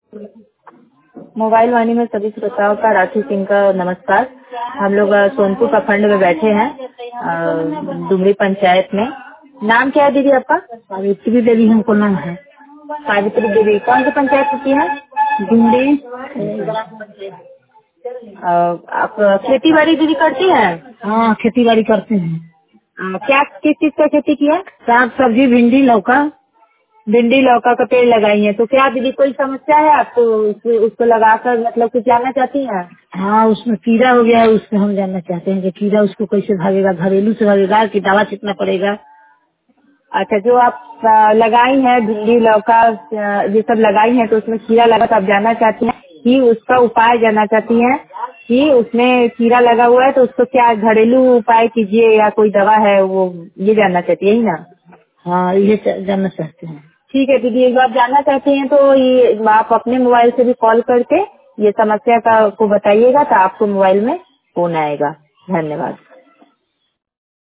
Mobile वाणी में सभी श्रोताओं का राठी सिंह का नमस्कार। हम लोग सोनपुर प्रखंड में बैठे हैं, डुमरी पंचायत में। नाम क्या है दीदी आपका? सावित्री देवी हमको नाम है। सावित्री देवी। कौन सी पंचायत होती है? डुमरी। आप खेती बाड़ी दीदी करती हैं? हाँ, खेती बाड़ी करते हैं। क्या किस चीज का खेती किया? साग सब्जी, भिंडी, लौका। भिंडी लौका का पेड़ लगाई है। तो क्या दीदी कोई समस्या है आपको? उसको लगाकर मतलब कुछ जानना चाहती हैं? हाँ, उसमें कीड़ा हो गया है, उसको हम जानना चाहते हैं कि कीड़ा उसको कैसे भागेगा, घरेलू से भागेगा कि दवा छिड़कना पड़ेगा। अच्छा, जो आप लगाई है भिंडी लौका ये सब लगाई है, तो उसमें कीड़ा लगा तो आप जानना चाहती हैं कि उसका उपाय जानना चाहती हैं कि उसमें कीड़ा लगा हुआ है तो उसको क्या घरेलू उपाय कीजिए या कोई दवा है, वो ये जानना चाहती है, यही ना? हाँ, ये जानना चाहते हैं। ठीक है दीदी, एक बार जानना चाहती हैं तो ये आप अपने मोबाइल से भी कॉल करके ये समस्या का को बताइएगा तो आपको मोबाइल में फोन आएगा। धन्यवाद।